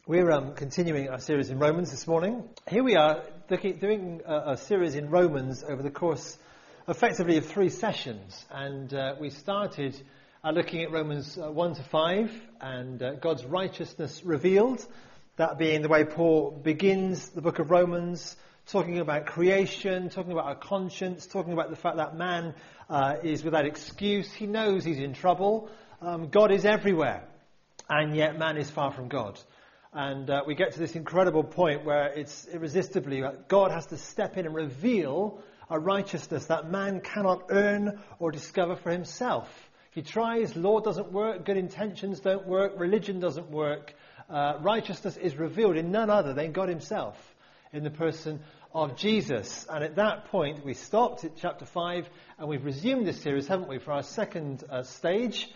We're continuing our series in Romans this morning. Here we are doing a series in Romans over the course, effectively, of 3 sessions. And we started looking at Romans 1 to 5 and God's righteousness revealed. That being the way Paul begins the book of Romans, talking about creation, talking about our conscience, talking about the fact that man is without excuse. He knows he's in trouble. God is everywhere, and yet man is far from God. And we get to this incredible point where it's irresistibly God has to step in and reveal a righteousness that man cannot earn or discover for himself. He tries, law doesn't work, good intentions don't work, religion doesn't work. Righteousness is revealed in none other than God himself, in the person of Jesus. And at that point we stopped at chapter 5 and we've resumed this series, haven't we, for our second stage.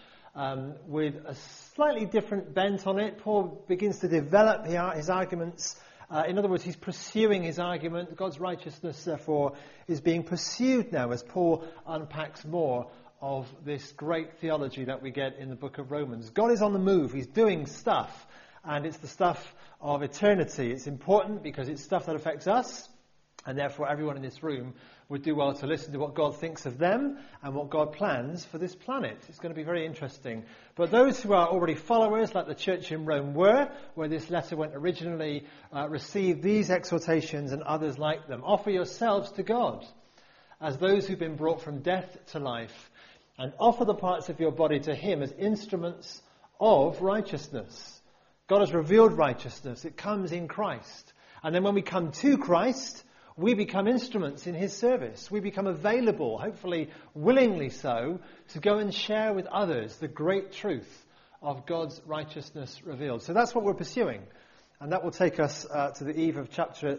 With a slightly different bent on it. Paul begins to develop his arguments. In other words, he's pursuing his argument. God's righteousness, therefore, is being pursued now as Paul unpacks more of this great theology that we get in the book of Romans. God is on the move. He's doing stuff, and it's the stuff of eternity. It's important because it's stuff that affects us, and therefore everyone in this room would do well to listen to what God thinks of them and what God plans for this planet. It's going to be very interesting. But those who are already followers, like the church in Rome were, where this letter went originally, receive these exhortations and others like them. Offer yourselves to God as those who've been brought from death to life, and offer the parts of your body to him as instruments of righteousness. God has revealed righteousness. It comes in Christ. And then when we come to Christ, we become instruments in his service. We become available, hopefully willingly so, to go and share with others the great truth of God's righteousness revealed. So that's what we're pursuing. And that will take us to the eve of chapter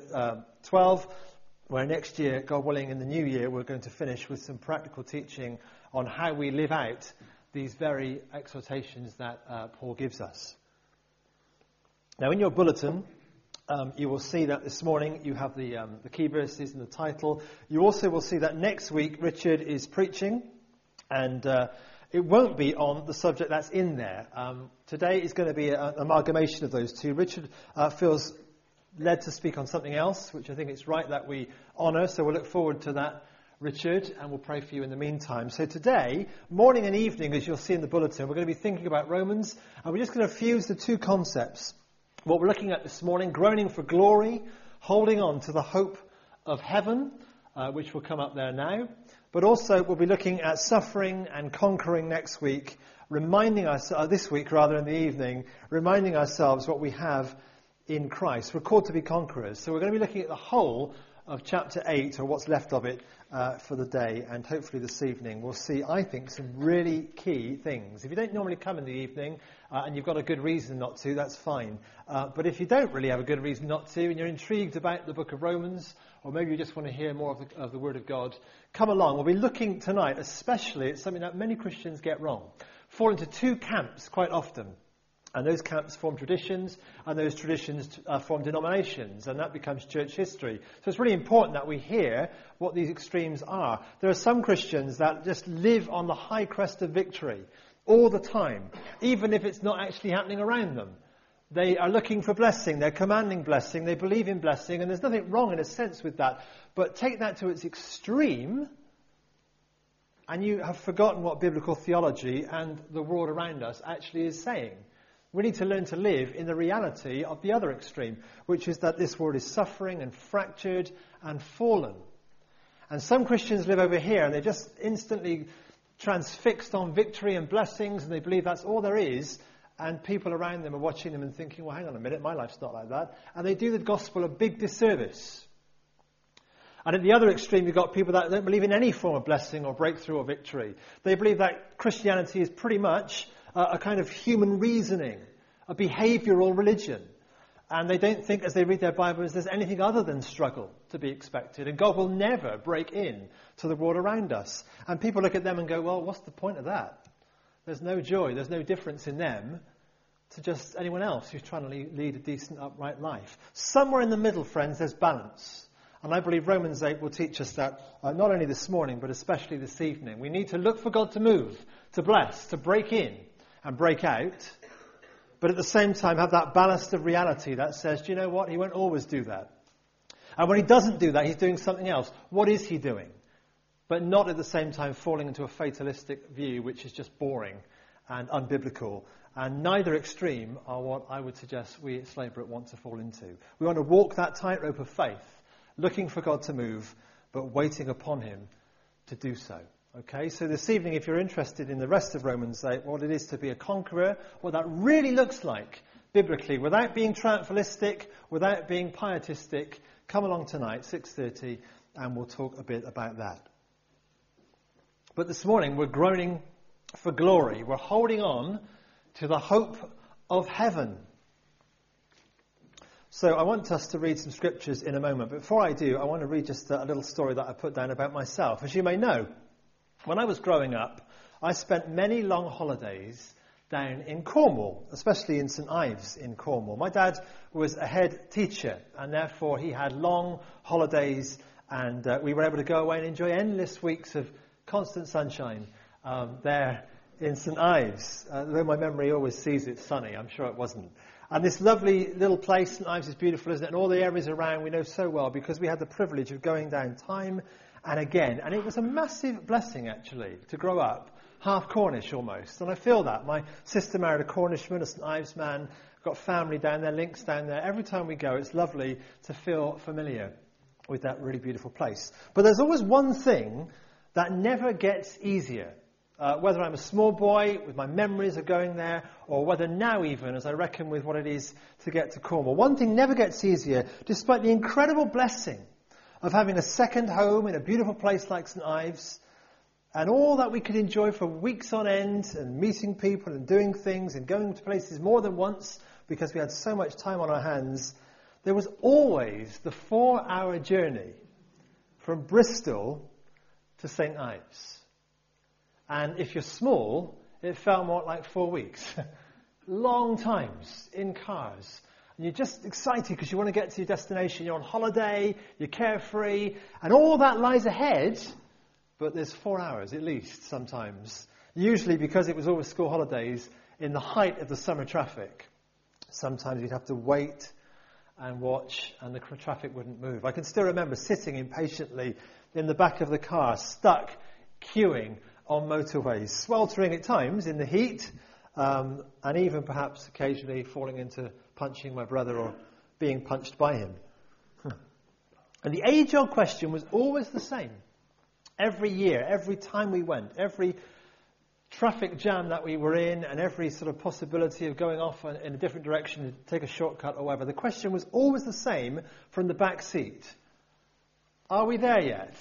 12, where next year, God willing, in the new year, we're going to finish with some practical teaching on how we live out these very exhortations that Paul gives us. Now, in your bulletin, you will see that this morning you have the key verses and the title. You also will see that next week Richard is preaching, and it won't be on the subject that's in there. Today is going to be an amalgamation of those two. Richard feels led to speak on something else, which I think it's right that we honour, so we'll look forward to that, Richard, and we'll pray for you in the meantime. So today, morning and evening, as you'll see in the bulletin, we're going to be thinking about Romans, and we're just going to fuse the two concepts. What we're looking at this morning, groaning for glory, holding on to the hope of heaven, which will come up there now. But also we'll be looking at suffering and conquering next week, reminding us, this week rather in the evening, reminding ourselves what we have in Christ. We're called to be conquerors. So we're going to be looking at the whole of chapter 8, or what's left of it, for the day. And hopefully this evening we'll see, I think, some really key things. If you don't normally come in the evening, and you've got a good reason not to, that's fine. But if you don't really have a good reason not to, and you're intrigued about the book of Romans, or maybe you just want to hear more of the Word of God, come along. We'll be looking tonight, especially at something that many Christians get wrong. Fall into 2 camps quite often. And those camps form traditions, and those traditions form denominations, and that becomes church history. So it's really important that we hear what these extremes are. There are some Christians that just live on the high crest of victory all the time, even if it's not actually happening around them. They are looking for blessing, they're commanding blessing, they believe in blessing, and there's nothing wrong in a sense with that. But take that to its extreme, and you have forgotten what biblical theology and the world around us actually is saying. We need to learn to live in the reality of the other extreme, which is that this world is suffering and fractured and fallen. And some Christians live over here and they're just instantly transfixed on victory and blessings, and they believe that's all there is, and people around them are watching them and thinking, well, hang on a minute, my life's not like that. And they do the gospel a big disservice. And at the other extreme, you've got people that don't believe in any form of blessing or breakthrough or victory. They believe that Christianity is pretty much a kind of human reasoning, a behavioural religion. And they don't think, as they read their Bibles, there's anything other than struggle to be expected. And God will never break in to the world around us. And people look at them and go, well, what's the point of that? There's no joy, there's no difference in them to just anyone else who's trying to lead a decent, upright life. Somewhere in the middle, friends, there's balance. And I believe Romans 8 will teach us that not only this morning, but especially this evening. We need to look for God to move, to bless, to break in and break out. but at the same time have that ballast of reality that says, do you know what? He won't always do that. And when he doesn't do that, he's doing something else. What is he doing? But not at the same time falling into a fatalistic view, which is just boring and unbiblical. And neither extreme are what I would suggest we at Slaybrooke want to fall into. We want to walk that tightrope of faith, looking for God to move, but waiting upon him to do so. Okay, so this evening, if you're interested in the rest of Romans 8, what it is to be a conqueror, what that really looks like biblically, without being triumphalistic, without being pietistic, come along tonight, 6:30, and we'll talk a bit about that. But this morning, we're groaning for glory. We're holding on to the hope of heaven. So I want us to read some scriptures in a moment. But before I do, I want to read just a little story that I put down about myself. As you may know, when I was growing up, I spent many long holidays down in Cornwall, especially in St Ives in Cornwall. My dad was a head teacher, and therefore he had long holidays, and we were able to go away and enjoy endless weeks of constant sunshine there in St Ives. Though my memory always sees it sunny, I'm sure it wasn't. And this lovely little place, St Ives, is beautiful, isn't it? And all the areas around we know so well because we had the privilege of going down time and again. And it was a massive blessing, actually, to grow up half Cornish almost. And I feel that. My sister married a Cornishman, a St Ives man. Got family down there, links down there. Every time we go, it's lovely to feel familiar with that really beautiful place. But there's always one thing that never gets easier. Whether I'm a small boy with my memories of going there, or whether now even, as I reckon with what it is to get to Cornwall. One thing never gets easier, despite the incredible blessing of having a second home in a beautiful place like St Ives, and all that we could enjoy for weeks on end, and meeting people and doing things and going to places more than once because we had so much time on our hands. There was always the 4-hour journey from Bristol to St Ives. And if you're small, it felt more like 4 weeks. Long times in cars. And you're just excited because you want to get to your destination. You're on holiday, you're carefree, and all that lies ahead. But there's 4 hours at least sometimes. Usually because it was always school holidays in the height of the summer traffic. Sometimes you'd have to wait and watch and the traffic wouldn't move. I can still remember sitting impatiently in the back of the car, stuck, queuing on motorways, sweltering at times in the heat, and even perhaps occasionally falling into punching my brother or being punched by him. And the age-old question was always the same. Every year, every time we went, every traffic jam that we were in, and every sort of possibility of going off in a different direction to take a shortcut or whatever, the question was always the same from the back seat. Are we there yet?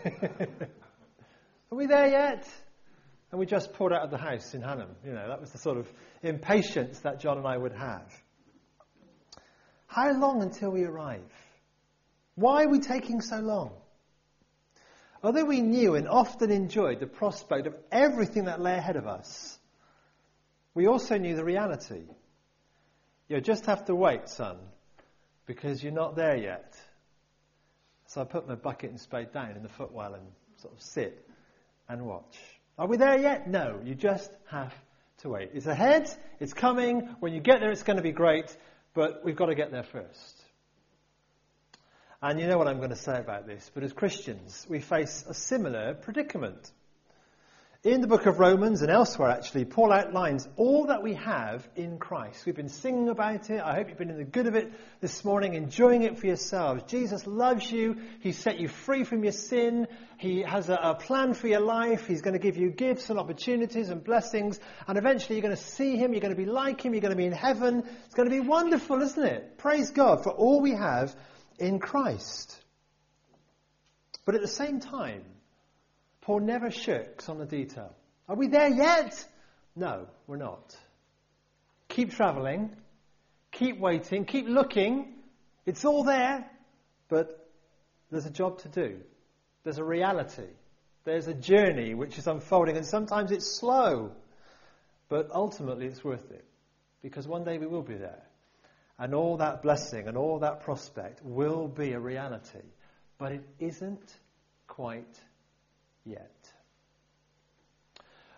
Are we there yet? And we just poured out of the house in Hannam. You know, that was the sort of impatience that John and I would have. How long until we arrive? Why are we taking so long? Although we knew and often enjoyed the prospect of everything that lay ahead of us, we also knew the reality. You just have to wait, son, because you're not there yet. So I put my bucket and spade down in the footwell and sort of sit and watch. Are we there yet? No, you just have to wait. It's ahead, it's coming. When you get there, it's going to be great, but we've got to get there first. And you know what I'm going to say about this, but as Christians, we face a similar predicament. In the book of Romans and elsewhere, actually, Paul outlines all that we have in Christ. We've been singing about it. I hope you've been in the good of it this morning, enjoying it for yourselves. Jesus loves you. He set you free from your sin. He has a plan for your life. He's going to give you gifts and opportunities and blessings. And eventually you're going to see him. You're going to be like him. You're going to be in heaven. It's going to be wonderful, isn't it? Praise God for all we have in Christ. But at the same time, Paul never shirks on the detail. Are we there yet? No, we're not. Keep travelling. Keep waiting. Keep looking. It's all there. But there's a job to do. There's a reality. There's a journey which is unfolding. And sometimes it's slow. But ultimately it's worth it. Because one day we will be there. And all that blessing and all that prospect will be a reality. But it isn't quite yet.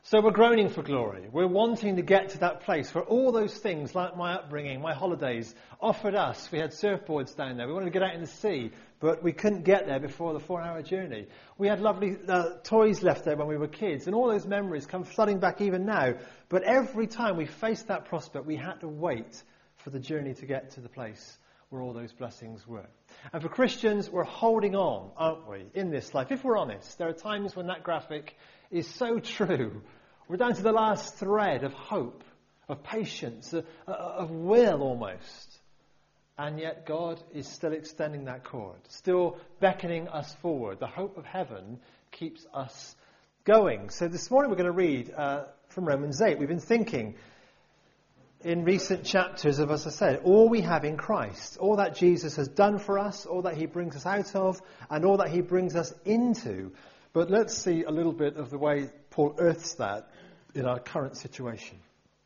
So we're groaning for glory. We're wanting to get to that place where all those things, like my upbringing, my holidays, offered us. We had surfboards down there. We wanted to get out in the sea, but we couldn't get there before the 4-hour journey. We had lovely toys left there when we were kids, and all those memories come flooding back even now. But every time we faced that prospect, we had to wait for the journey to get to the place where all those blessings were. And for Christians, we're holding on, aren't we, in this life? If we're honest, there are times when that graphic is so true. We're down to the last thread of hope, of patience, of will almost. And yet God is still extending that cord, still beckoning us forward. The hope of heaven keeps us going. So this morning we're going to read from Romans 8. We've been thinking in recent chapters of, as I said, all we have in Christ, all that Jesus has done for us, all that he brings us out of, and all that he brings us into. But let's see a little bit of the way Paul earths that in our current situation.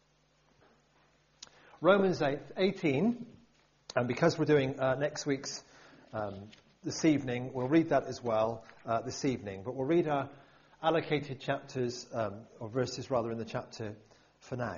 Romans 18, and because we're doing next week's this evening, we'll read that as well this evening. But we'll read our allocated chapters, or verses rather, in the chapter for now.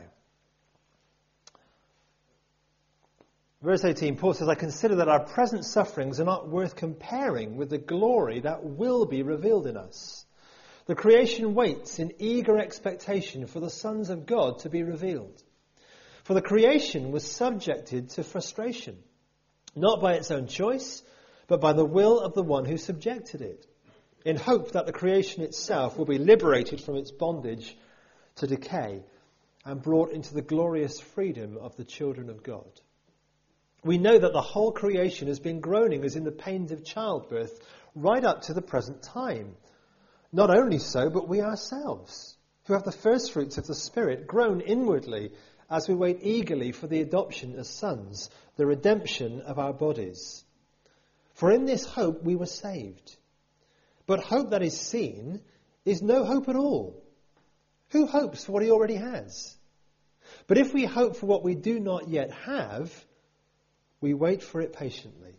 Verse 18, Paul says, I consider that our present sufferings are not worth comparing with the glory that will be revealed in us. The creation waits in eager expectation for the sons of God to be revealed. For the creation was subjected to frustration, not by its own choice, but by the will of the one who subjected it, in hope that the creation itself will be liberated from its bondage to decay and brought into the glorious freedom of the children of God. We know that the whole creation has been groaning as in the pains of childbirth right up to the present time. Not only so, but we ourselves, who have the first fruits of the Spirit, groan inwardly as we wait eagerly for the adoption as sons, the redemption of our bodies. For in this hope we were saved. But hope that is seen is no hope at all. Who hopes for what he already has? But if we hope for what we do not yet have, we wait for it patiently.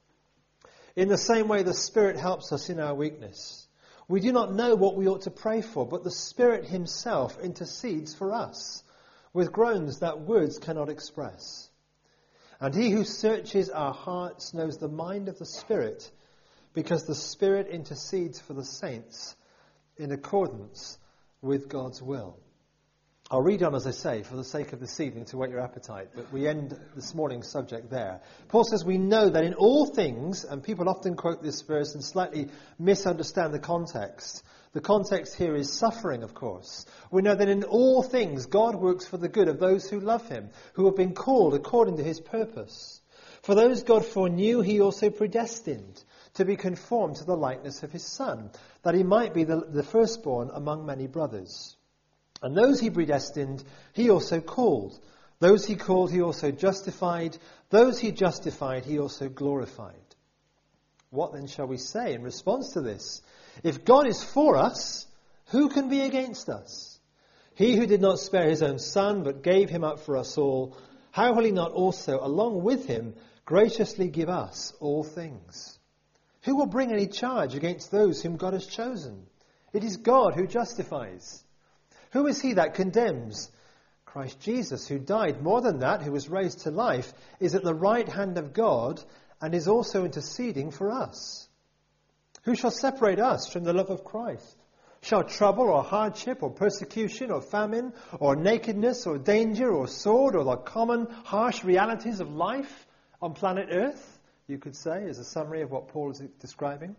In the same way, the Spirit helps us in our weakness. We do not know what we ought to pray for, but the Spirit himself intercedes for us with groans that words cannot express. And he who searches our hearts knows the mind of the Spirit, because the Spirit intercedes for the saints in accordance with God's will. I'll read on, as I say, for the sake of this evening to whet your appetite, but we end this morning's subject there. Paul says we know that in all things, and people often quote this verse and slightly misunderstand the context. The context here is suffering, of course. We know that in all things God works for the good of those who love him, who have been called according to his purpose. For those God foreknew, he also predestined to be conformed to the likeness of his Son, that he might be the firstborn among many brothers. And those he predestined, he also called. Those he called, he also justified. Those he justified, he also glorified. What then shall we say in response to this? If God is for us, who can be against us? He who did not spare his own Son, but gave him up for us all, how will he not also, along with him, graciously give us all things? Who will bring any charge against those whom God has chosen? It is God who justifies. Who is he that condemns? Christ Jesus, who died, more than that, who was raised to life, is at the right hand of God and is also interceding for us. Who shall separate us from the love of Christ? Shall trouble or hardship or persecution or famine or nakedness or danger or sword or the common harsh realities of life on planet Earth, you could say, as a summary of what Paul is describing?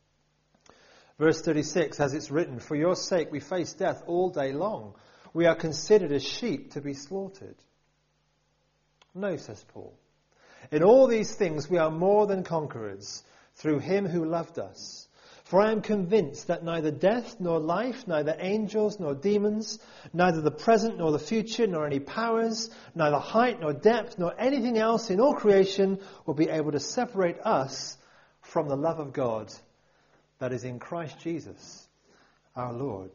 Verse 36, as it's written, for your sake we face death all day long. We are considered as sheep to be slaughtered. No, says Paul. In all these things we are more than conquerors through him who loved us. For I am convinced that neither death nor life, neither angels nor demons, neither the present nor the future, nor any powers, neither height nor depth, nor anything else in all creation will be able to separate us from the love of God that is in Christ Jesus, our Lord.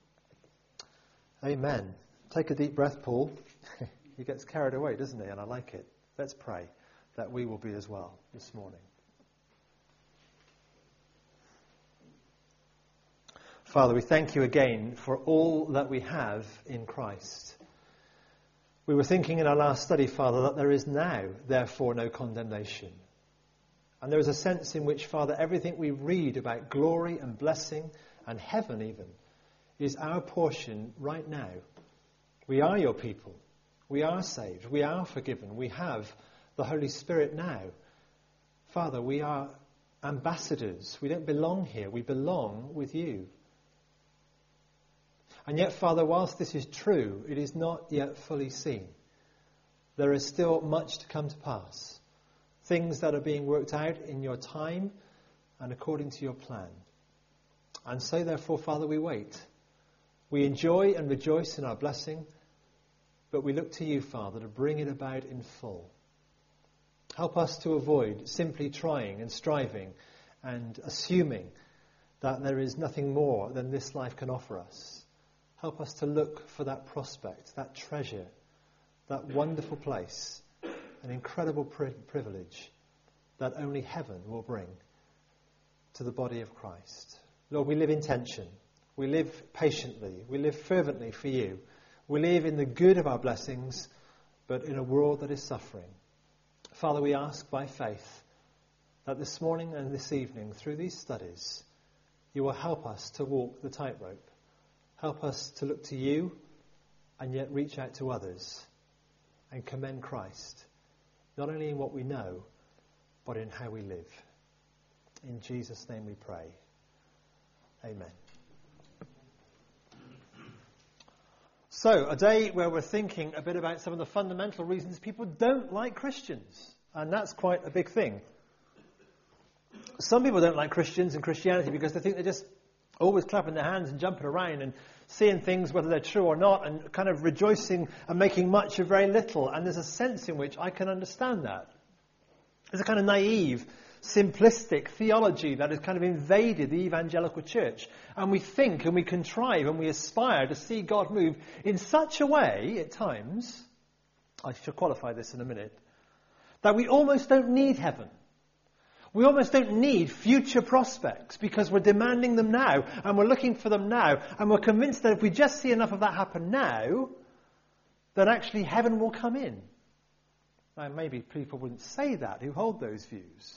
Amen. Take a deep breath, Paul. He gets carried away, doesn't he? And I like it. Let's pray that we will be as well this morning. Father, we thank you again for all that we have in Christ. We were thinking in our last study, Father, that there is now, therefore, no condemnation. And there is a sense in which, Father, everything we read about glory and blessing and heaven even is our portion right now. We are your people. We are saved. We are forgiven. We have the Holy Spirit now. Father, we are ambassadors. We don't belong here. We belong with you. And yet, Father, whilst this is true, it is not yet fully seen. There is still much to come to pass. Things that are being worked out in your time and according to your plan. And so, therefore, Father, we wait. We enjoy and rejoice in our blessing, but we look to you, Father, to bring it about in full. Help us to avoid simply trying and striving and assuming that there is nothing more than this life can offer us. Help us to look for that prospect, that treasure, that wonderful place, an incredible privilege that only heaven will bring to the body of Christ. Lord, we live in tension. We live patiently. We live fervently for you. We live in the good of our blessings, but in a world that is suffering. Father, we ask by faith that this morning and this evening, through these studies, you will help us to walk the tightrope. Help us to look to you and yet reach out to others and commend Christ, not only in what we know, but in how we live. In Jesus' name we pray. Amen. So, a day where we're thinking a bit about some of the fundamental reasons people don't like Christians. And that's quite a big thing. Some people don't like Christians and Christianity because they think they're just always clapping their hands and jumping around and seeing things, whether they're true or not, and kind of rejoicing and making much of very little. And there's a sense in which I can understand that. There's a kind of naive, simplistic theology that has kind of invaded the evangelical church. And we think and we contrive and we aspire to see God move in such a way, at times, I shall qualify this in a minute, that we almost don't need heaven. We almost don't need future prospects because we're demanding them now and we're looking for them now and we're convinced that if we just see enough of that happen now, then actually heaven will come in. Now, maybe people wouldn't say that who hold those views,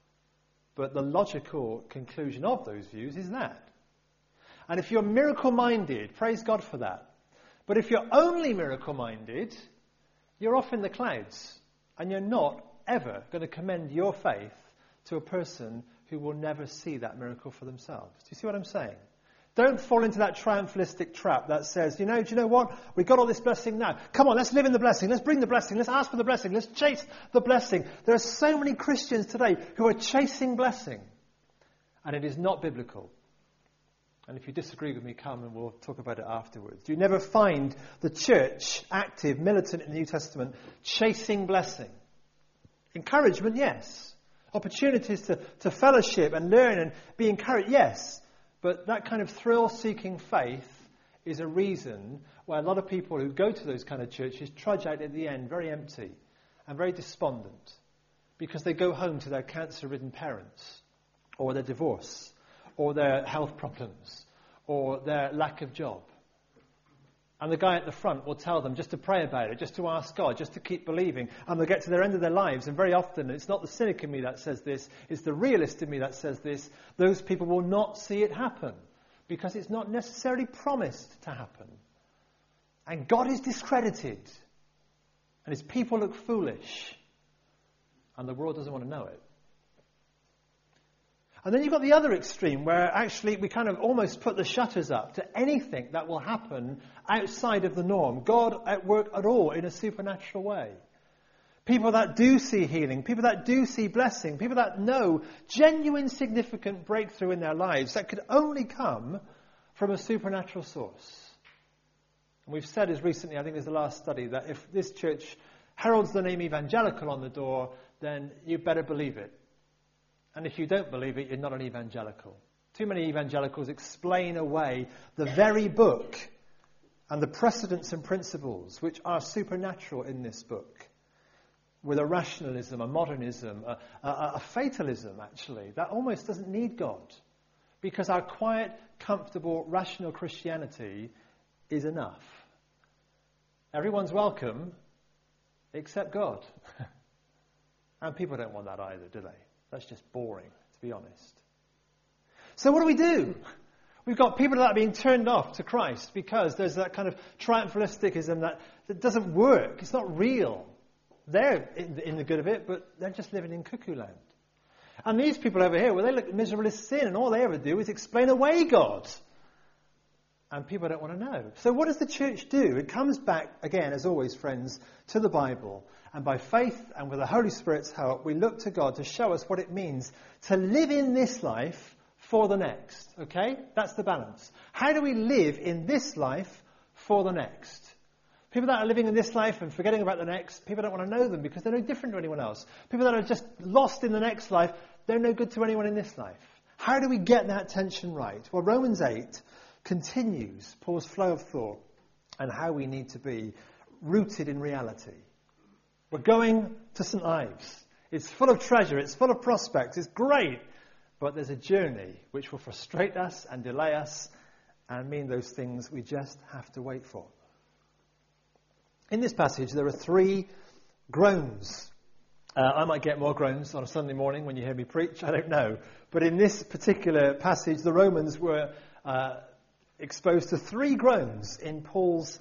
but the logical conclusion of those views is that. And if you're miracle-minded, praise God for that. But if you're only miracle-minded, you're off in the clouds and you're not ever going to commend your faith to a person who will never see that miracle for themselves. Do you see what I'm saying? Don't fall into that triumphalistic trap that says, do you know what? We've got all this blessing now. Come on, let's live in the blessing. Let's bring the blessing. Let's ask for the blessing. Let's chase the blessing. There are so many Christians today who are chasing blessing. And it is not biblical. And if you disagree with me, come and we'll talk about it afterwards. You never find the church active, militant in the New Testament, chasing blessing. Encouragement, yes. Opportunities to fellowship and learn and be encouraged, yes. But that kind of thrill-seeking faith is a reason why a lot of people who go to those kind of churches trudge out at the end very empty and very despondent because they go home to their cancer-ridden parents or their divorce or their health problems or their lack of job. And the guy at the front will tell them just to pray about it, just to ask God, just to keep believing. And they'll get to their end of their lives. And very often, it's not the cynic in me that says this, it's the realist in me that says this. Those people will not see it happen because it's not necessarily promised to happen. And God is discredited. And his people look foolish. And the world doesn't want to know it. And then you've got the other extreme where actually we kind of almost put the shutters up to anything that will happen outside of the norm. God at work at all in a supernatural way. People that do see healing, people that do see blessing, people that know genuine significant breakthrough in their lives that could only come from a supernatural source. And we've said as recently, I think it's the last study, that if this church heralds the name evangelical on the door, then you better believe it. And if you don't believe it, you're not an evangelical. Too many evangelicals explain away the very book and the precedents and principles which are supernatural in this book with a rationalism, a modernism, a fatalism, actually, that almost doesn't need God because our quiet, comfortable, rational Christianity is enough. Everyone's welcome except God. And people don't want that either, do they? That's just boring, to be honest. So what do? We've got people that are being turned off to Christ because there's that kind of triumphalisticism that doesn't work. It's not real. They're in the good of it, but they're just living in cuckoo land. And these people over here, well, they look miserable as sin, and all they ever do is explain away God. And people don't want to know. So what does the church do? It comes back, again, as always, friends, to the Bible. And by faith and with the Holy Spirit's help, we look to God to show us what it means to live in this life for the next. Okay? That's the balance. How do we live in this life for the next? People that are living in this life and forgetting about the next, people don't want to know them because they're no different to anyone else. People that are just lost in the next life, they're no good to anyone in this life. How do we get that tension right? Well, Romans 8 continues Paul's flow of thought and how we need to be rooted in reality. We're going to St. Ives. It's full of treasure. It's full of prospects. It's great. But there's a journey which will frustrate us and delay us and mean those things we just have to wait for. In this passage, there are 3 groans. I might get more groans on a Sunday morning when you hear me preach. I don't know. But in this particular passage, the Romans were exposed to 3 groans in Paul's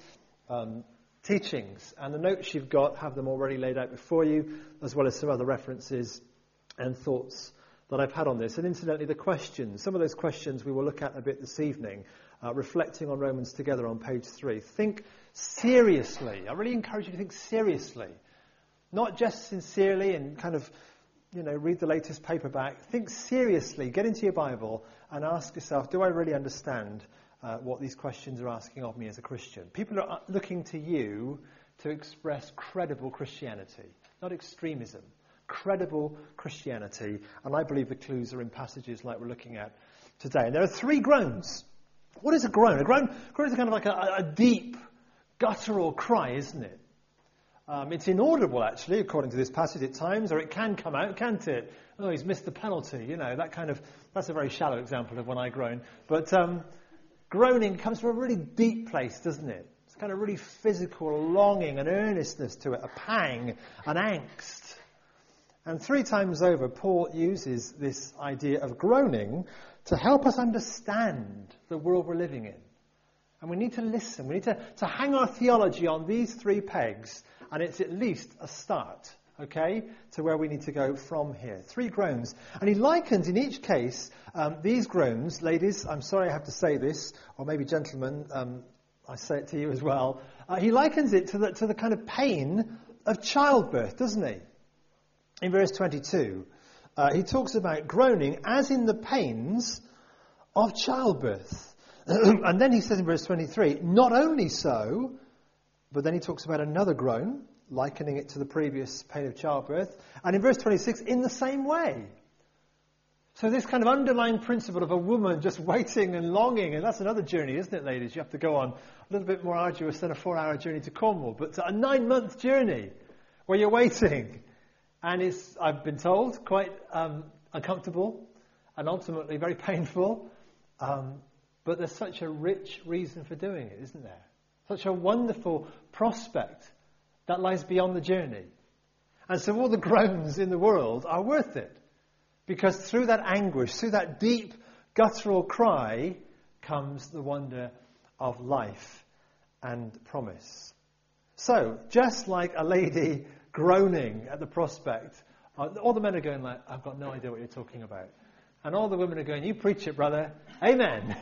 teachings. And the notes you've got have them already laid out before you, as well as some other references and thoughts that I've had on this. And incidentally, the questions, some of those questions we will look at a bit this evening, reflecting on Romans together on page 3. Think seriously. I really encourage you to think seriously. Not just sincerely and kind of, read the latest paperback. Think seriously. Get into your Bible and ask yourself, do I really understand what these questions are asking of me as a Christian? People are looking to you to express credible Christianity, not extremism. Credible Christianity. And I believe the clues are in passages like we're looking at today. And there are 3 groans. What is a groan? A groan is kind of like a deep, guttural cry, isn't it? It's inaudible, actually, according to this passage at times, or it can come out, can't it? Oh, he's missed the penalty, that's a very shallow example of when I groan. But groaning comes from a really deep place, doesn't it? It's kind of really physical longing, an earnestness to it, a pang, an angst. And 3 times over, Paul uses this idea of groaning to help us understand the world we're living in. And we need to listen. We need to hang our theology on these 3 pegs, and it's at least a start, okay, to where we need to go from here. 3 groans. And he likens, in each case, these groans, ladies, I'm sorry I have to say this, or maybe gentlemen, I say it to you as well, he likens it to the kind of pain of childbirth, doesn't he? In verse 22, he talks about groaning as in the pains of childbirth. And then he says in verse 23, not only so, but then he talks about another groan, likening it to the previous pain of childbirth. And in verse 26, in the same way. So this kind of underlying principle of a woman just waiting and longing, and that's another journey, isn't it, ladies? You have to go on a little bit more arduous than a 4-hour journey to Cornwall, but a 9-month journey where you're waiting. And it's, I've been told, quite uncomfortable and ultimately very painful. But there's such a rich reason for doing it, isn't there? Such a wonderful prospect that lies beyond the journey. And so all the groans in the world are worth it. Because through that anguish, through that deep guttural cry, comes the wonder of life and promise. So, just like a lady groaning at the prospect, all the men are going like, I've got no idea what you're talking about. And all the women are going, you preach it, brother. Amen.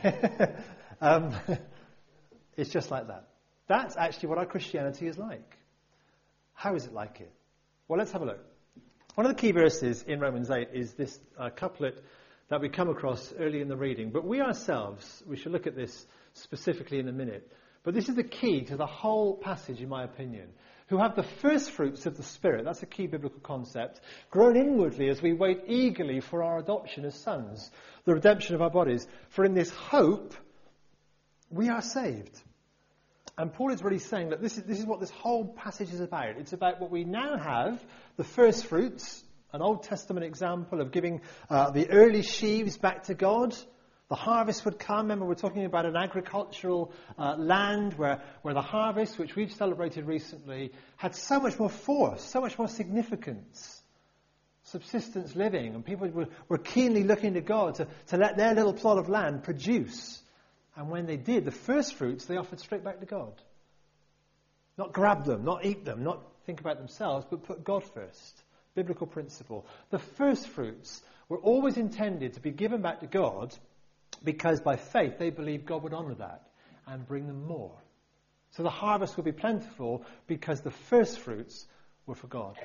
It's just like that. That's actually what our Christianity is like. How is it like it? Well, let's have a look. One of the key verses in Romans 8 is this couplet that we come across early in the reading. But we ourselves, we shall look at this specifically in a minute. But this is the key to the whole passage, in my opinion. Who have the first fruits of the Spirit, that's a key biblical concept, grown inwardly as we wait eagerly for our adoption as sons, the redemption of our bodies. For in this hope, we are saved. And Paul is really saying that this is what this whole passage is about. It's about what we now have, the first fruits, an Old Testament example of giving the early sheaves back to God, The harvest would come. Remember, we're talking about an agricultural land where the harvest, which we've celebrated recently, had so much more force, so much more significance. Subsistence living, and people were keenly looking to God to let their little plot of land produce. And when they did, the first fruits they offered straight back to God. Not grab them, not eat them, not think about themselves, but put God first. Biblical principle. The first fruits were always intended to be given back to God because by faith they believed God would honour that and bring them more. So the harvest would be plentiful because the first fruits were for God.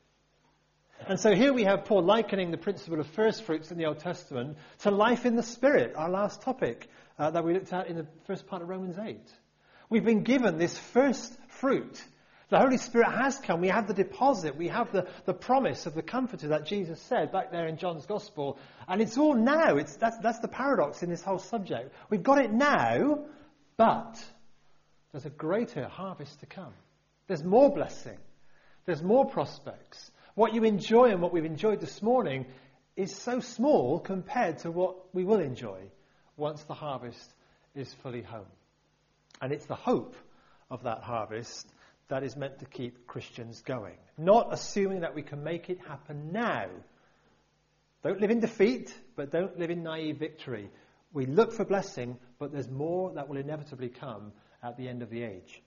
And so here we have Paul likening the principle of first fruits in the Old Testament to life in the Spirit, our last topic that we looked at in the first part of Romans 8. We've been given this first fruit. The Holy Spirit has come. We have the deposit. We have the promise of the Comforter that Jesus said back there in John's Gospel. And it's all now. That's the paradox in this whole subject. We've got it now, but there's a greater harvest to come. There's more blessing. There's more prospects. What you enjoy and what we've enjoyed this morning is so small compared to what we will enjoy once the harvest is fully home. And it's the hope of that harvest that is meant to keep Christians going. Not assuming that we can make it happen now. Don't live in defeat, but don't live in naive victory. We look for blessing, but there's more that will inevitably come at the end of the age.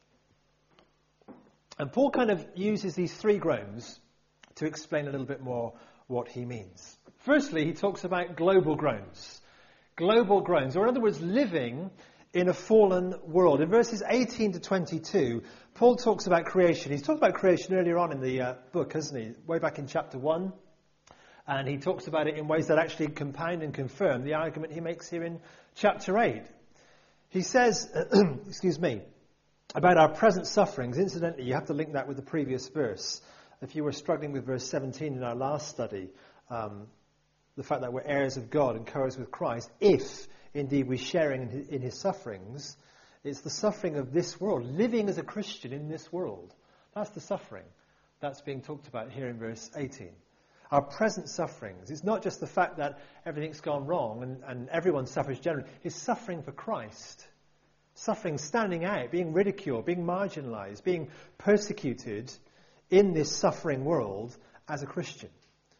And Paul kind of uses these three groans to explain a little bit more what he means. Firstly, he talks about global groans. Global groans, or in other words, living in a fallen world. In verses 18 to 22, Paul talks about creation. He's talked about creation earlier on in the book, hasn't he? Way back in chapter 1. And he talks about it in ways that actually compound and confirm the argument he makes here in chapter 8. He says, about our present sufferings. Incidentally, you have to link that with the previous verse. If you were struggling with verse 17 in our last study, the fact that we're heirs of God and co-heirs with Christ, if indeed we're sharing in his sufferings, it's the suffering of this world, living as a Christian in this world. That's the suffering that's being talked about here in verse 18. Our present sufferings. It's not just the fact that everything's gone wrong and everyone suffers generally. It's suffering for Christ. Suffering, standing out, being ridiculed, being marginalized, being persecuted in this suffering world as a Christian.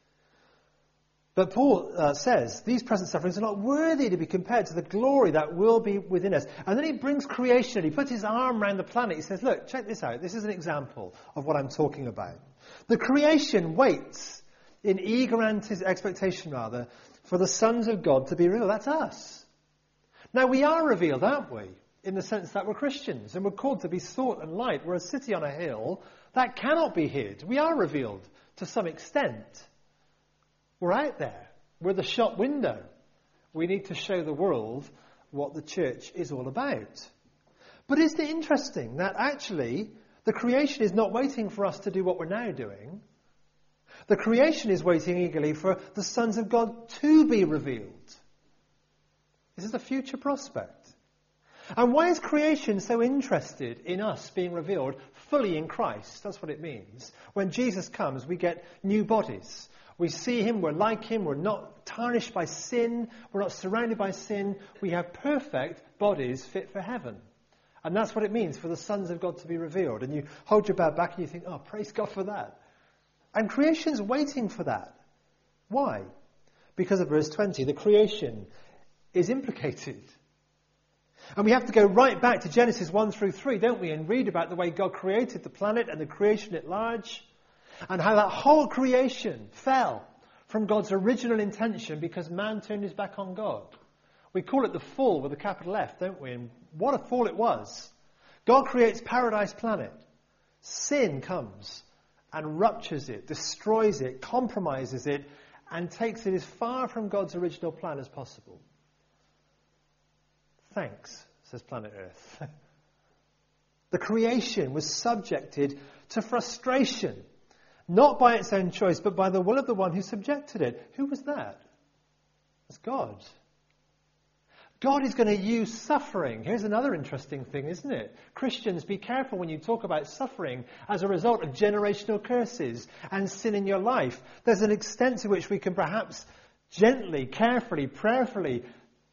But Paul says these present sufferings are not worthy to be compared to the glory that will be within us. And then he brings creation. He puts his arm around the planet. He says, look, check this out. This is an example of what I'm talking about. The creation waits in eager expectation, for the sons of God to be revealed. That's us. Now, we are revealed, aren't we? In the sense that we're Christians and we're called to be salt and light. We're a city on a hill that cannot be hid. We are revealed to some extent. We're out there. We're the shop window. We need to show the world what the church is all about. But isn't it interesting that actually the creation is not waiting for us to do what we're now doing? The creation is waiting eagerly for the sons of God to be revealed. This is a future prospect. And why is creation so interested in us being revealed fully in Christ? That's what it means. When Jesus comes, we get new bodies. We see him, we're like him, we're not tarnished by sin, we're not surrounded by sin. We have perfect bodies fit for heaven. And that's what it means for the sons of God to be revealed. And you hold your Bible back and you think, oh, praise God for that. And creation's waiting for that. Why? Because of verse 20, the creation is implicated. And we have to go right back to Genesis 1 through 3, don't we? And read about the way God created the planet and the creation at large. And how that whole creation fell from God's original intention because man turned his back on God. We call it the fall with a capital F, don't we? And what a fall it was. God creates Paradise Planet. Sin comes and ruptures it, destroys it, compromises it, and takes it as far from God's original plan as possible. Thanks, says planet Earth. The creation was subjected to frustration, not by its own choice, but by the will of the one who subjected it. Who was that? It's God. God is going to use suffering. Here's another interesting thing, isn't it? Christians, be careful when you talk about suffering as a result of generational curses and sin in your life. There's an extent to which we can perhaps gently, carefully, prayerfully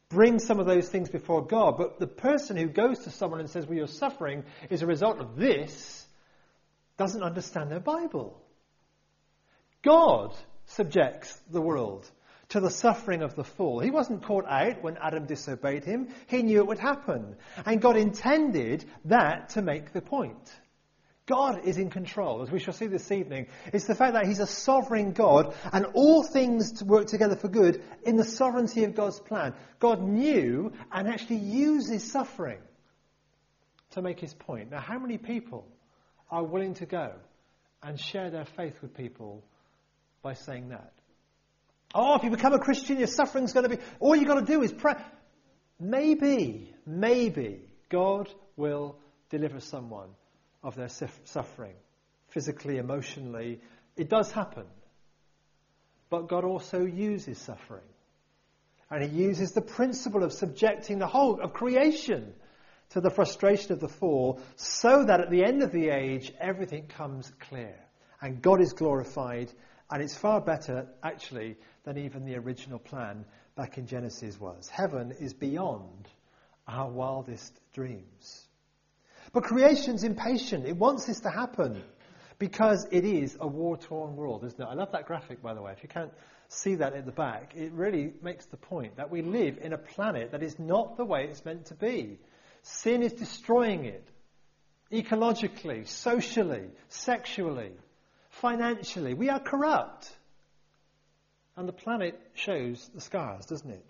bring some of those things before God. But the person who goes to someone and says, well, your suffering is a result of this, doesn't understand their Bible. God subjects the world to the suffering of the fall. He wasn't caught out when Adam disobeyed him. He knew it would happen. And God intended that to make the point. God is in control, as we shall see this evening. It's the fact that he's a sovereign God and all things work together for good in the sovereignty of God's plan. God knew and actually uses suffering to make his point. Now, how many people are willing to go and share their faith with people by saying that? Oh, if you become a Christian, your suffering's going to be... All you've got to do is pray. Maybe God will deliver someone of their suffering, physically, emotionally. It does happen. But God also uses suffering. And he uses the principle of subjecting the whole of creation to the frustration of the fall, so that at the end of the age, everything comes clear. And God is glorified. And it's far better, actually, than even the original plan back in Genesis was. Heaven is beyond our wildest dreams. But creation's impatient. It wants this to happen because it is a war-torn world, isn't it? I love that graphic, by the way. If you can't see that at the back, it really makes the point that we live in a planet that is not the way it's meant to be. Sin is destroying it. Ecologically, socially, sexually, financially. We are corrupt. And the planet shows the scars, doesn't it?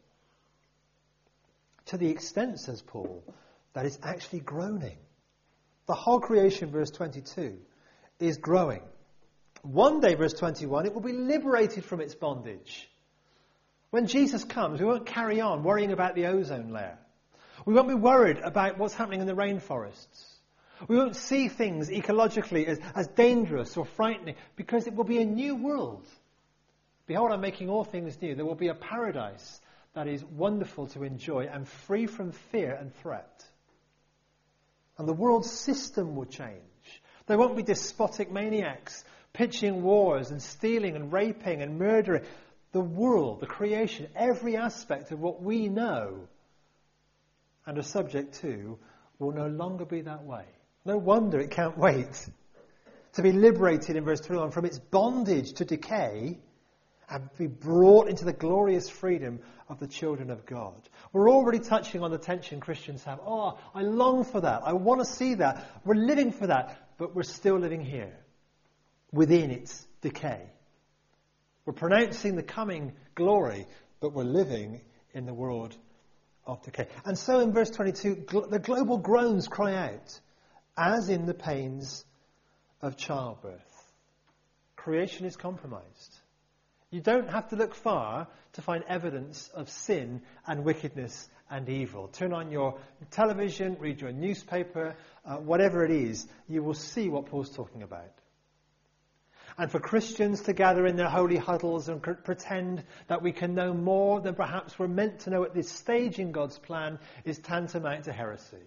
To the extent, says Paul, that it's actually groaning. The whole creation, verse 22, is growing. One day, verse 21, it will be liberated from its bondage. When Jesus comes, we won't carry on worrying about the ozone layer. We won't be worried about what's happening in the rainforests. We won't see things ecologically as dangerous or frightening, because it will be a new world. Behold, I'm making all things new. There will be a paradise that is wonderful to enjoy and free from fear and threat. And the world's system will change. There won't be despotic maniacs pitching wars and stealing and raping and murdering. The world, the creation, every aspect of what we know and are subject to will no longer be that way. No wonder it can't wait to be liberated in verse 21 from its bondage to decay and be brought into the glorious freedom of the children of God. We're already touching on the tension Christians have. Oh, I long for that. I want to see that. We're living for that. But we're still living here within its decay. We're pronouncing the coming glory, but we're living in the world of decay. And so in verse 22, the global groans cry out, as in the pains of childbirth. Creation is compromised. You don't have to look far to find evidence of sin and wickedness and evil. Turn on your television, read your newspaper, whatever it is, you will see what Paul's talking about. And for Christians to gather in their holy huddles and pretend that we can know more than perhaps we're meant to know at this stage in God's plan is tantamount to heresy.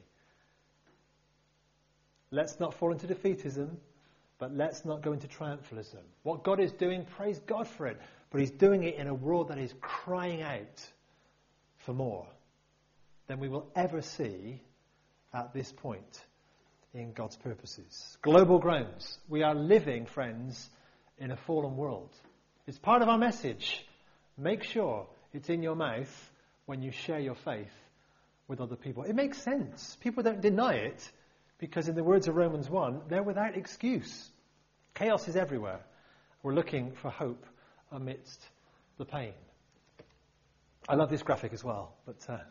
Let's not fall into defeatism, but let's not go into triumphalism. What God is doing, praise God for it. But he's doing it in a world that is crying out for more than we will ever see at this point in God's purposes. Global groans. We are living, friends, in a fallen world. It's part of our message. Make sure it's in your mouth when you share your faith with other people. It makes sense. People don't deny it because in the words of Romans 1, they're without excuse. Chaos is everywhere. We're looking for hope amidst the pain. I love this graphic as well. But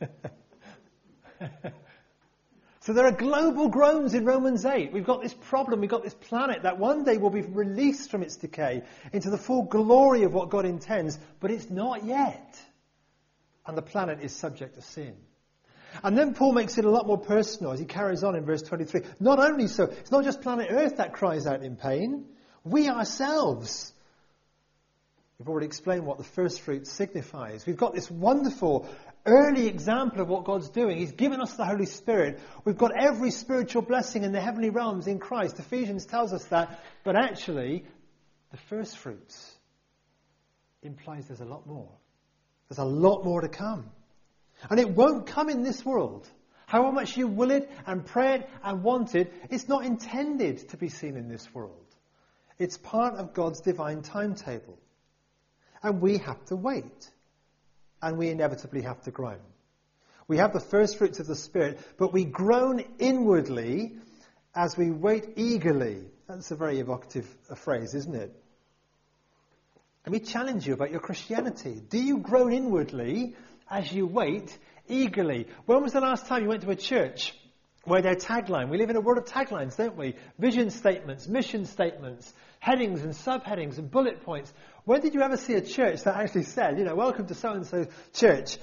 so there are global groans in Romans 8. We've got this problem, we've got this planet that one day will be released from its decay into the full glory of what God intends, but it's not yet. And the planet is subject to sin. And then Paul makes it a lot more personal as he carries on in verse 23. Not only so, it's not just planet Earth that cries out in pain. We ourselves. We've already explained what the first fruit signifies. We've got this wonderful early example of what God's doing. He's given us the Holy Spirit. We've got every spiritual blessing in the heavenly realms in Christ. Ephesians tells us that. But actually, the first fruits implies there's a lot more. There's a lot more to come. And it won't come in this world. However much you will it and pray it and want it, it's not intended to be seen in this world. It's part of God's divine timetable. And we have to wait. And we inevitably have to groan. We have the first fruits of the Spirit, but we groan inwardly as we wait eagerly. That's a very evocative phrase, isn't it? Let me challenge you about your Christianity. Do you groan inwardly as you wait eagerly? When was the last time you went to a church where their tagline, we live in a world of taglines, don't we? Vision statements, mission statements, headings and subheadings and bullet points. When did you ever see a church that actually said, welcome to so-and-so church?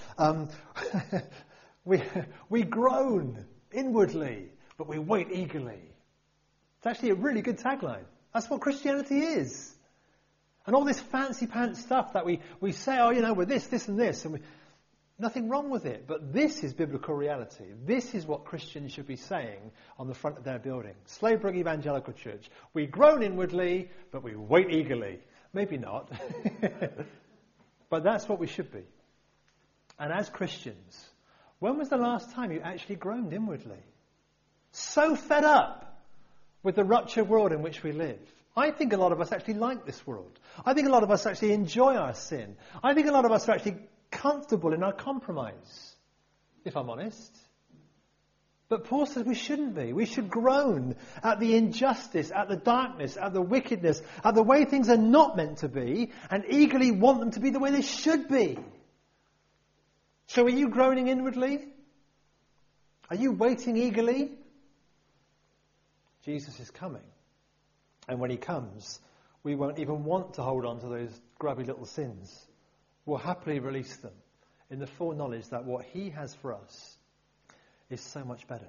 We groan inwardly, but we wait eagerly. It's actually a really good tagline. That's what Christianity is. And all this fancy pants stuff that we say, we're this and this, and nothing wrong with it. But this is biblical reality. This is what Christians should be saying on the front of their building. Slavebrook Evangelical Church. We groan inwardly, but we wait eagerly. Maybe not. But that's what we should be. And as Christians, when was the last time you actually groaned inwardly? So fed up with the ruptured world in which we live. I think a lot of us actually like this world. I think a lot of us actually enjoy our sin. I think a lot of us are actually comfortable in our compromise, if I'm honest. But Paul says we shouldn't be. We should groan at the injustice, at the darkness, at the wickedness, at the way things are not meant to be, and eagerly want them to be the way they should be. So are you groaning inwardly? Are you waiting eagerly? Jesus is coming. And when he comes, we won't even want to hold on to those grubby little sins. We'll happily release them in the full knowledge that what he has for us is so much better.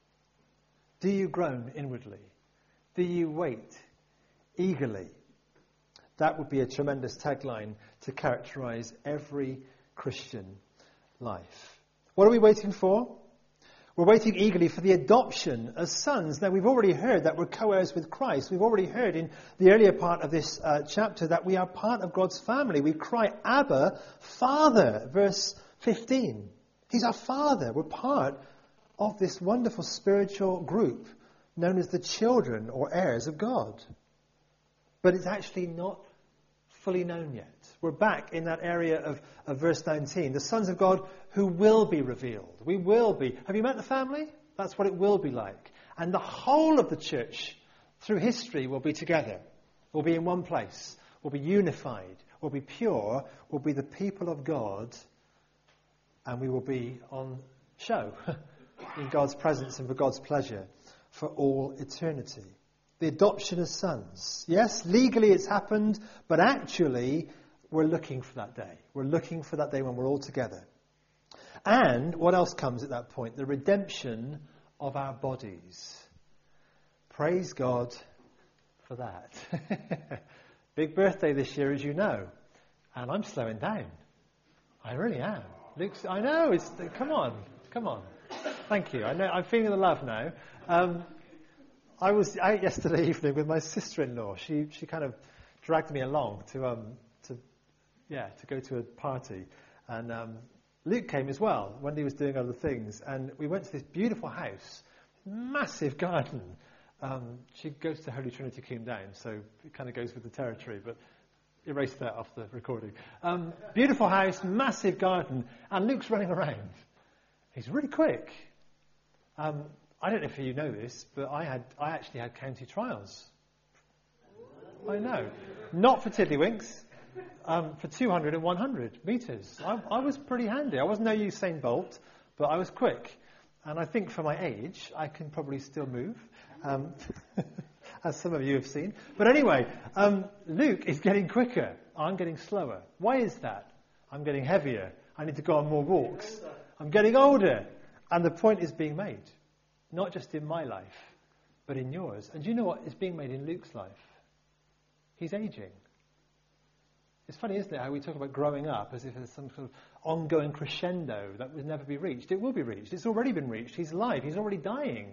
Do you groan inwardly? Do you wait eagerly? That would be a tremendous tagline to characterize every Christian life. What are we waiting for? We're waiting eagerly for the adoption as sons. Now, we've already heard that we're co-heirs with Christ. We've already heard in the earlier part of this chapter that we are part of God's family. We cry, Abba, Father, verse 15. He's our Father. We're part of this wonderful spiritual group known as the children or heirs of God. But it's actually not fully known yet. We're back in that area of verse 19. The sons of God who will be revealed. We will be. Have you met the family? That's what it will be like. And the whole of the church through history will be together. We'll be in one place. We'll be unified. We'll be pure. We'll be the people of God. And we will be on show in God's presence and for God's pleasure for all eternity. The adoption as sons. Yes, legally it's happened, but actually we're looking for that day. We're looking for that day when we're all together. And what else comes at that point? The redemption of our bodies. Praise God for that. Big birthday this year, as you know. And I'm slowing down. I really am. I know. Come on. Thank you. I know. I'm feeling the love now. I was out yesterday evening with my sister-in-law. She kind of dragged me along to go to a party, and Luke came as well. Wendy was doing other things, and we went to this beautiful house, massive garden. She goes to Holy Trinity Combe Down, so it kind of goes with the territory, but erase that off the recording. Beautiful house, massive garden, and Luke's running around. He's really quick. I don't know if you know this, but I actually had county trials. I know. Not for tiddlywinks. For 200 and 100 metres. I was pretty handy. I wasn't no Usain Bolt, but I was quick. And I think for my age, I can probably still move, as some of you have seen. But anyway, Luke is getting quicker. I'm getting slower. Why is that? I'm getting heavier. I need to go on more walks. I'm getting older. And the point is being made. Not just in my life, but in yours. And do you know what is being made in Luke's life? He's aging. It's funny, isn't it, how we talk about growing up as if there's some sort of ongoing crescendo that will never be reached. It will be reached. It's already been reached. He's alive. He's already dying.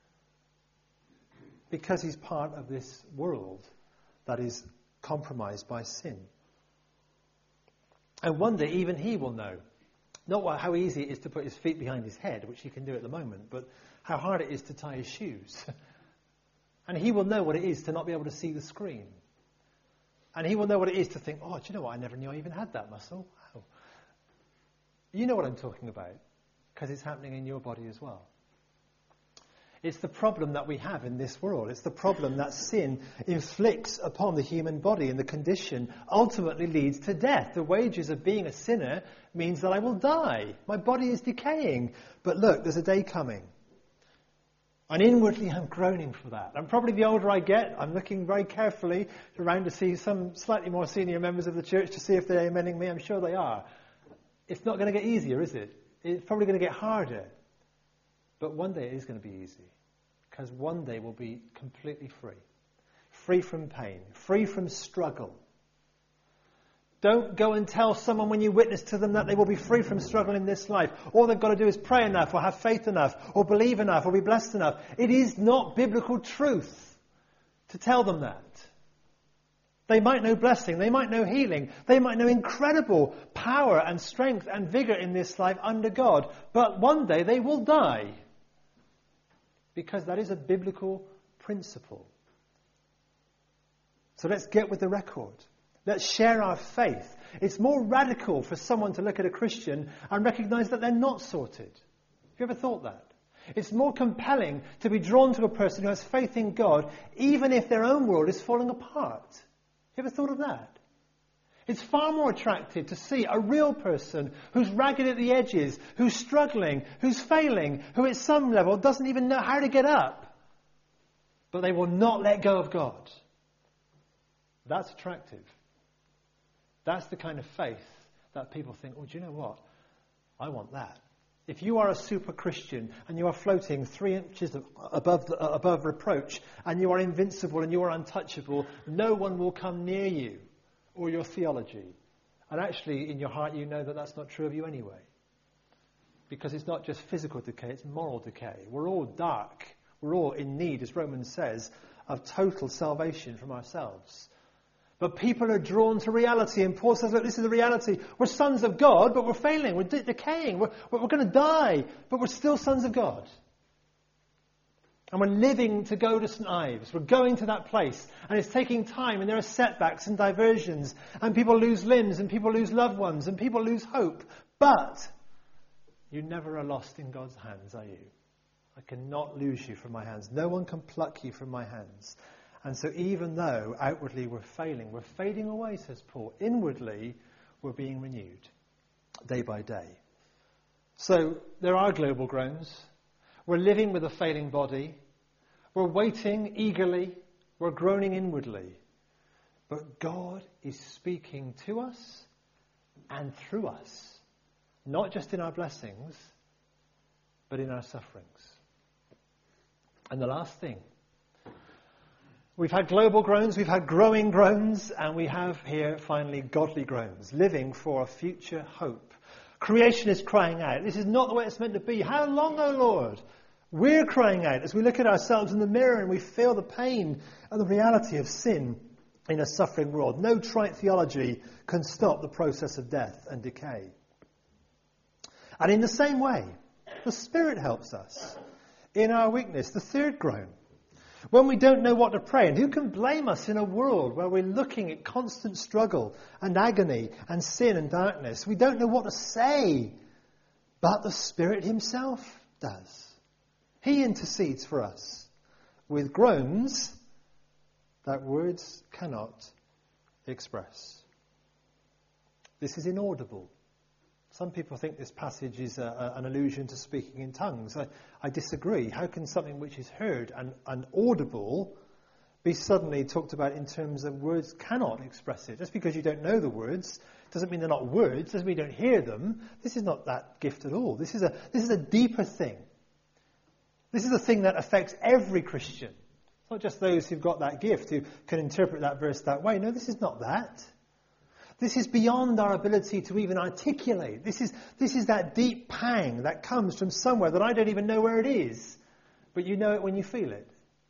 Because he's part of this world that is compromised by sin. And one day even he will know Not how easy it is to put his feet behind his head, which he can do at the moment, but how hard it is to tie his shoes. And he will know what it is to not be able to see the screen. And he will know what it is to think, oh, do you know what? I never knew I even had that muscle. Wow. You know what I'm talking about, because it's happening in your body as well. It's the problem that we have in this world. It's the problem that sin inflicts upon the human body, and the condition ultimately leads to death. The wages of being a sinner means that I will die. My body is decaying. But look, there's a day coming. And inwardly I'm groaning for that. And probably the older I get, I'm looking very carefully around to see some slightly more senior members of the church to see if they're amending me. I'm sure they are. It's not going to get easier, is it? It's probably going to get harder. But one day it is going to be easy. Because one day we'll be completely free. Free from pain. Free from struggle. Don't go and tell someone when you witness to them that they will be free from struggle in this life. All they've got to do is pray enough, or have faith enough, or believe enough, or be blessed enough. It is not biblical truth to tell them that. They might know blessing, they might know healing, they might know incredible power and strength and vigor in this life under God. But one day they will die. Because that is a biblical principle. So let's get with the record. Let's share our faith. It's more radical for someone to look at a Christian and recognize that they're not sorted. Have you ever thought that? It's more compelling to be drawn to a person who has faith in God, even if their own world is falling apart. Have you ever thought of that? It's far more attractive to see a real person who's ragged at the edges, who's struggling, who's failing, who at some level doesn't even know how to get up. But they will not let go of God. That's attractive. That's the kind of faith that people think, oh, do you know what? I want that. If you are a super Christian and you are floating 3 inches above reproach and you are invincible and you are untouchable, no one will come near you or your theology. And actually, in your heart, you know that that's not true of you anyway. Because it's not just physical decay, it's moral decay. We're all dark. We're all in need, as Romans says, of total salvation from ourselves. But people are drawn to reality, and Paul says, look, this is the reality. We're sons of God, but we're failing. We're decaying. We're going to die, but we're still sons of God. And we're living to go to St. Ives. We're going to that place. And it's taking time, and there are setbacks and diversions. And people lose limbs, and people lose loved ones, and people lose hope. But you never are lost in God's hands, are you? I cannot lose you from my hands. No one can pluck you from my hands. And so even though outwardly we're fading away, says Paul, inwardly we're being renewed day by day. So there are global groans. We're living with a failing body. We're waiting eagerly. We're groaning inwardly. But God is speaking to us and through us. Not just in our blessings, but in our sufferings. And the last thing. We've had global groans, we've had growing groans, and we have here finally godly groans, living for a future hope. Creation is crying out. This is not the way it's meant to be. How long, O Lord? We're crying out as we look at ourselves in the mirror and we feel the pain and the reality of sin in a suffering world. No trite theology can stop the process of death and decay. And in the same way, the Spirit helps us in our weakness. The third groan. When we don't know what to pray, and who can blame us in a world where we're looking at constant struggle and agony and sin and darkness? We don't know what to say, but the Spirit himself does. He intercedes for us with groans that words cannot express. This is inaudible. Some people think this passage is an allusion to speaking in tongues. I disagree. How can something which is heard and audible be suddenly talked about in terms of words cannot express it? Just because you don't know the words doesn't mean they're not words, doesn't mean you don't hear them. This is not that gift at all. This is a deeper thing. This is a thing that affects every Christian. It's not just those who've got that gift who can interpret that verse that way. No, this is not that. This is beyond our ability to even articulate. This is that deep pang that comes from somewhere that I don't even know where it is. But you know it when you feel it.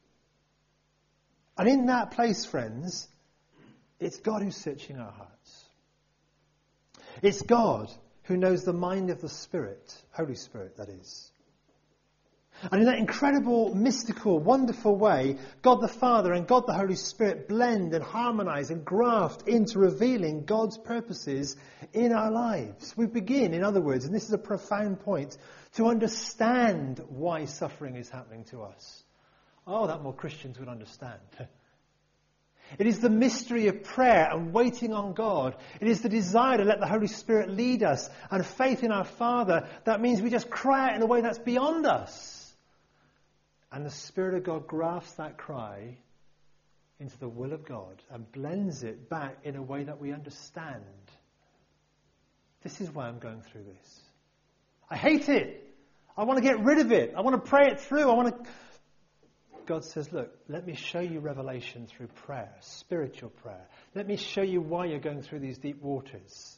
And in that place, friends, it's God who's searching our hearts. It's God who knows the mind of the Spirit, Holy Spirit, that is. And in that incredible, mystical, wonderful way, God the Father and God the Holy Spirit blend and harmonize and graft into revealing God's purposes in our lives. We begin, in other words, and this is a profound point, to understand why suffering is happening to us. Oh, that more Christians would understand. It is the mystery of prayer and waiting on God. It is the desire to let the Holy Spirit lead us and faith in our Father. That means we just cry out in a way that's beyond us. And the Spirit of God grafts that cry into the will of God and blends it back in a way that we understand. This is why I'm going through this. I hate it. I want to get rid of it. I want to pray it through. God says, look, let me show you revelation through prayer, spiritual prayer. Let me show you why you're going through these deep waters.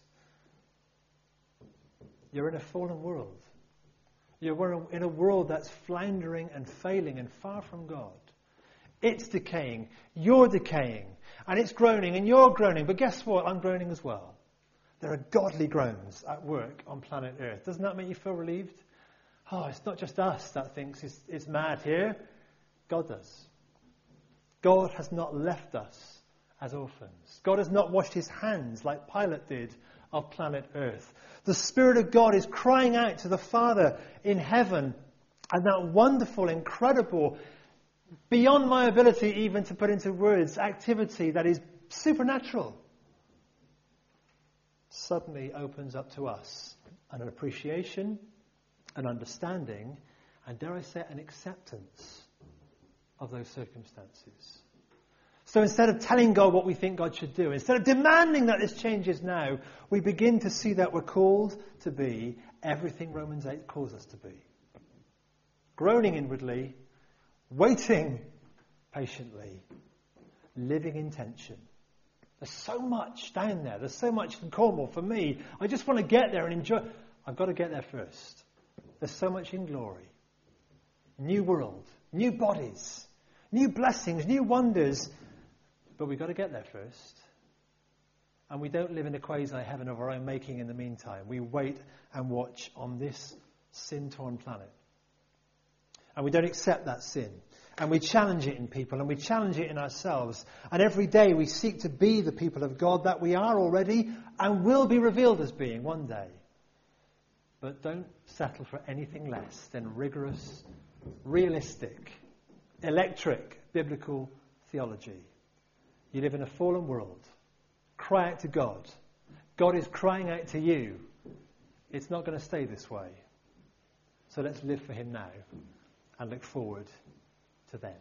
You're in a fallen world. You're in a world that's floundering and failing and far from God. It's decaying. You're decaying. And it's groaning and you're groaning. But guess what? I'm groaning as well. There are godly groans at work on planet Earth. Doesn't that make you feel relieved? Oh, it's not just us that thinks it's mad here. God does. God has not left us as orphans. God has not washed his hands like Pilate did of planet Earth. The Spirit of God is crying out to the Father in heaven, and that wonderful, incredible, beyond my ability even to put into words, activity that is supernatural suddenly opens up to us an appreciation, an understanding, and dare I say an acceptance of those circumstances. So instead of telling God what we think God should do, instead of demanding that this changes now, we begin to see that we're called to be everything Romans 8 calls us to be. Groaning inwardly, waiting patiently, living in tension. There's so much down there. There's so much in Cornwall for me. I just want to get there and enjoy. I've got to get there first. There's so much in glory. New world, new bodies, new blessings, new wonders. But we've got to get there first. And we don't live in a quasi-heaven of our own making in the meantime. We wait and watch on this sin-torn planet. And we don't accept that sin. And we challenge it in people and we challenge it in ourselves. And every day we seek to be the people of God that we are already and will be revealed as being one day. But don't settle for anything less than rigorous, realistic, electric, biblical theology. You live in a fallen world. Cry out to God. God is crying out to you. It's not going to stay this way. So let's live for him now and look forward to then.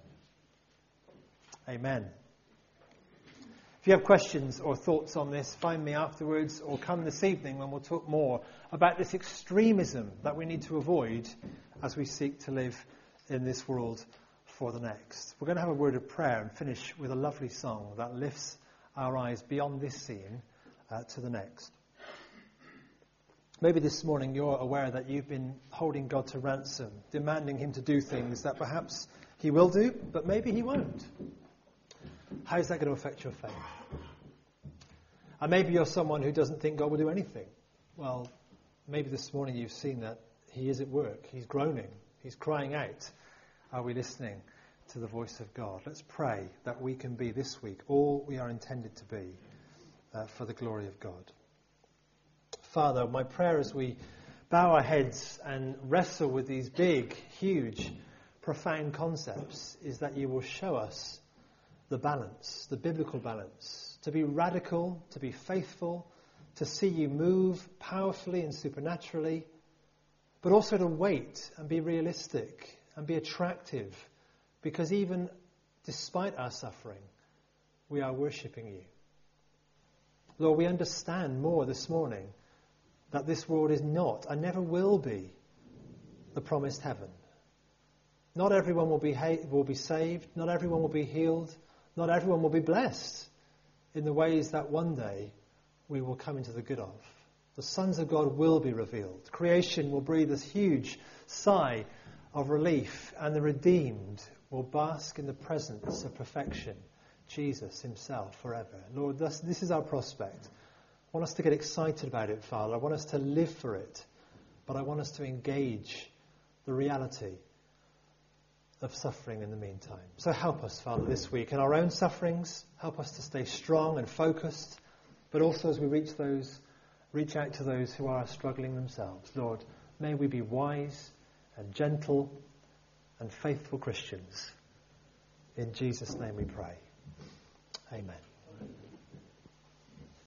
Amen. If you have questions or thoughts on this, find me afterwards or come this evening when we'll talk more about this extremism that we need to avoid as we seek to live in this world for the next. We're going to have a word of prayer and finish with a lovely song that lifts our eyes beyond this scene to the next. Maybe this morning you're aware that you've been holding God to ransom, demanding him to do things that perhaps he will do, but maybe he won't. How is that going to affect your faith? And maybe you're someone who doesn't think God will do anything. Well, maybe this morning you've seen that he is at work. He's groaning. He's crying out. Are we listening to the voice of God? Let's pray that we can be this week all we are intended to be for the glory of God. Father, my prayer as we bow our heads and wrestle with these big, huge, profound concepts is that you will show us the balance, the biblical balance, to be radical, to be faithful, to see you move powerfully and supernaturally, but also to wait and be realistic and be attractive, because even despite our suffering, we are worshipping you. Lord, we understand more this morning that this world is not and never will be the promised heaven. Not everyone will be saved, not everyone will be healed, not everyone will be blessed in the ways that one day we will come into the good of. The sons of God will be revealed. Creation will breathe this huge sigh of relief, and the redeemed will bask in the presence of perfection, Jesus himself forever. Lord, this is our prospect. I want us to get excited about it, Father. I want us to live for it. But I want us to engage the reality of suffering in the meantime. So help us, Father, this week in our own sufferings. Help us to stay strong and focused. But also as we reach out to those who are struggling themselves. Lord, may we be wise and gentle and faithful Christians. In Jesus' name we pray. Amen.